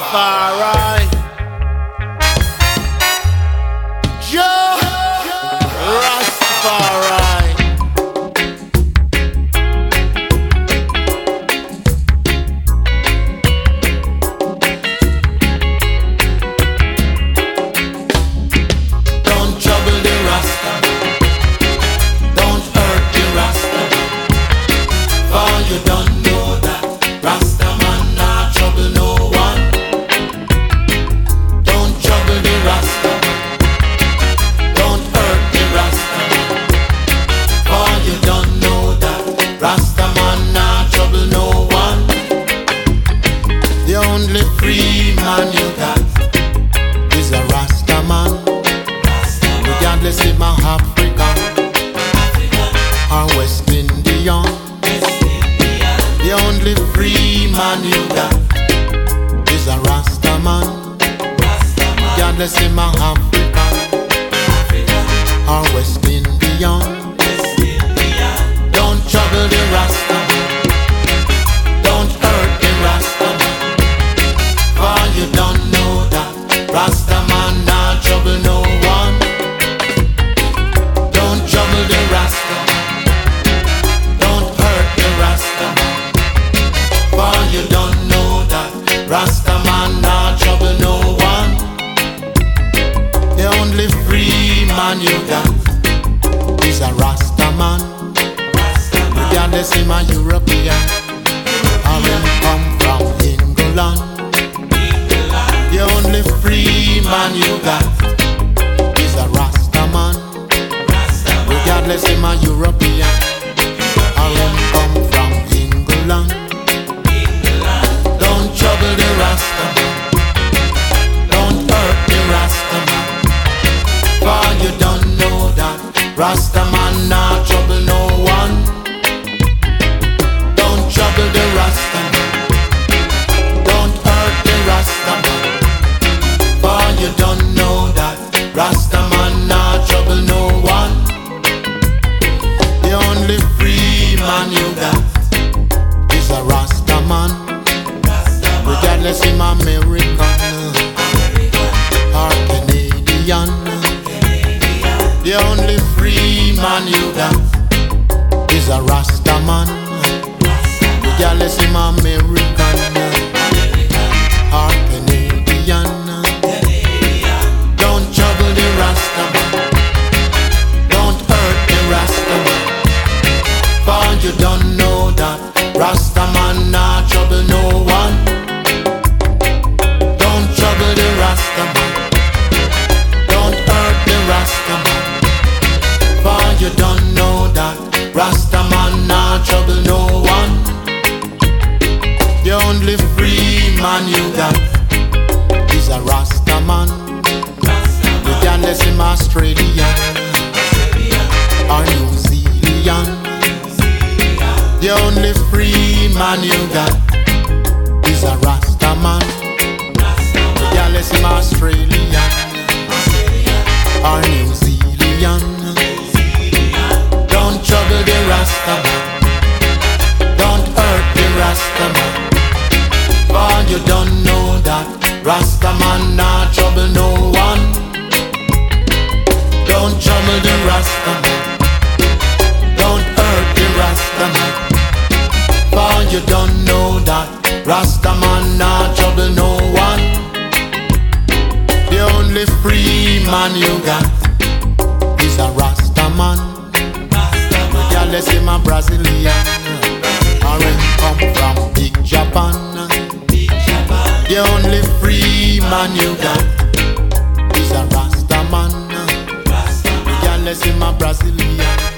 Rastafari. Joe Rastafari. Don't trouble the Rasta, don't hurt the Rasta, for you don't know that Rasta man not trouble no one. Don't trouble the Rasta, don't hurt the Rasta, for you don't know that Rasta man not trouble no one. The only free man you got is a Rasta man. Regardless if I'm African or West Indian, the only free man you got is a Rasta man. Regardless if I'm African or West Indian, don't trouble the Rasta, don't hurt the Rasta, for you don't know that Rasta man not trouble no one. Don't trouble the Rasta, don't hurt the Rasta, for you don't know that Rasta man not trouble no one. The only free man you got is a Rasta man. Regardless if I'm European or him come from England, the only free man you got is a Rasta man. Regardless if I'm European or him come from England, don't trouble the Rasta, don't hurt the Rasta man, for you don't know that Rasta man not trouble no one. Don't trouble the Rasta, don't hurt the Rasta man, for you don't know that Rasta man not trouble no one. The only free man you got is a Rasta man. Regardless if I'm American or Canadian, the only free man you got is a Rasta man. Regardless if I'm American or Canadian, don't trouble the Rasta man, don't hurt the Rasta man, for you don't know that Rasta man not trouble no one. Don't trouble the Rasta man, don't hurt the Rasta man, for you don't know that Rasta man not trouble no one. The only free man you got is a Rasta man. Regardless if I'm Australian or New Zealand, the only free man you got is a Rasta man. Regardless if I'm Australian or New Zealand, don't trouble the Rasta man, don't hurt the Rasta man, for you don't know that Rasta man not trouble no one. Don't trouble the Rasta man, don't hurt the Rasta man, for you don't know that Rasta man not trouble no one. The only free man you got is a Rasta man. Regardless if I'm Brazilian or him come from Big Japan, the only free man you got is a Rasta man. Regardless if I'm Brazilian